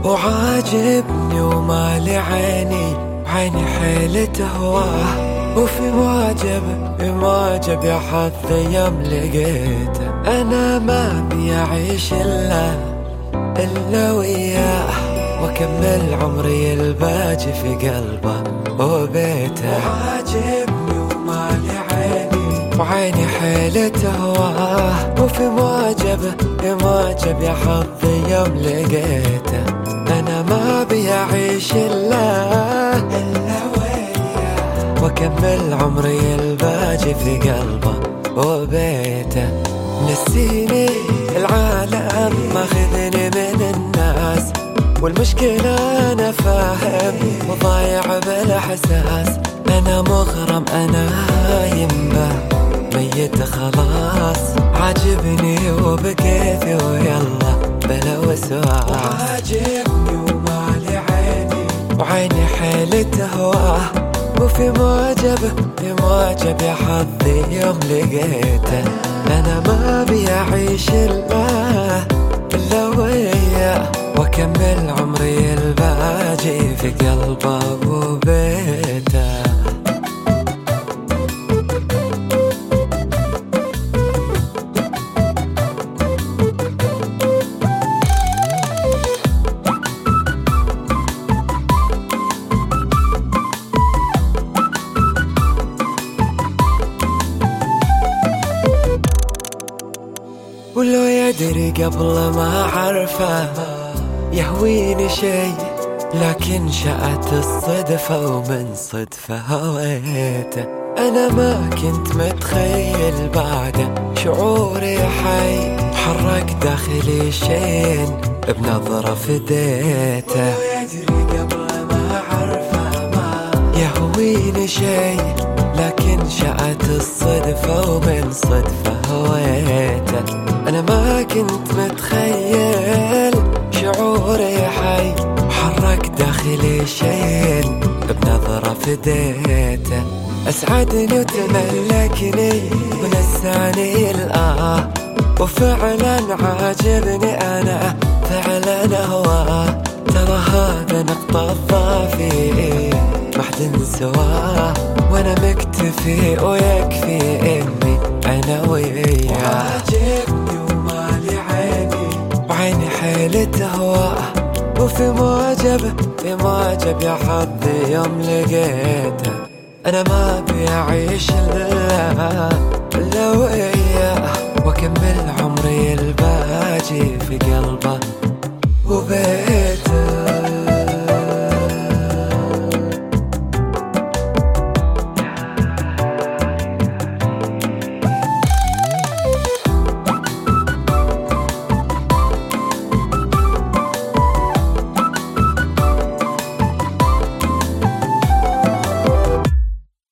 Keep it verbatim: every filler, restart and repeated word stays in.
وعاجبني ومالي عيني عيني حيلة هواه، وفي معجب معجب يا حظي يوم لقيته. أنا ما أبي أعيش إلا إلا وياه، وأكمل عمري الباجي في قلبه وبيته. وعاجبني ومالي عيني وعيني حيلة هواه، وفي معجب معجب يا حظي يوم لقيته. أنا ما أبي أعيش إلا إلا وياه، وأكمل عمري الباجي في قلبه وبيته. نسيني العالم ماخذني من الناس، والمشكلة أنا فاهم وضايع بالإحساس. أنا مغرم أنا يمه ميت خلاص، عاجبني وبكيفي ويلا بلا وسواس. وعاجبني ومالي عيني وعيني حيلة هواه، وفي معجب في معجب يا حظي يوم لقيته. أنا ما أبي أعيش إلا إلا وياه، وأكمل عمري الباجي في قلبه وبيته. ولو يدري قبل ما أعرفه يهويني شي، لكن شاءت الصدفة ومن صدفة هويته. أنا ما كنت متخيل بعده شعوري حي، حرك داخلي شين بنظرة فديته. ولو يدري قبل ما أعرفه ما يهويني شي، لكن شاءت الصدفة ومن صدفة هويته. أنا ما كنت متخيل شعوري حي، حرك داخلي شين بنظرة فديته. أسعدني وتملكني ونساني الآه، وفعلا عاجبني أنا فعلا هواه. ترى هذا نقطة ضعفي ما حد سواه، وانا مكتفي ويكفي اني انا وياه. وعاجبني ومالي عيني وعيني حيلة هواه، وفي معجب في معجب يا حظي يوم لقيته. انا ما أبي أعيش الا الا وياه، واكمل عمري الباجي في قلبه وبيته.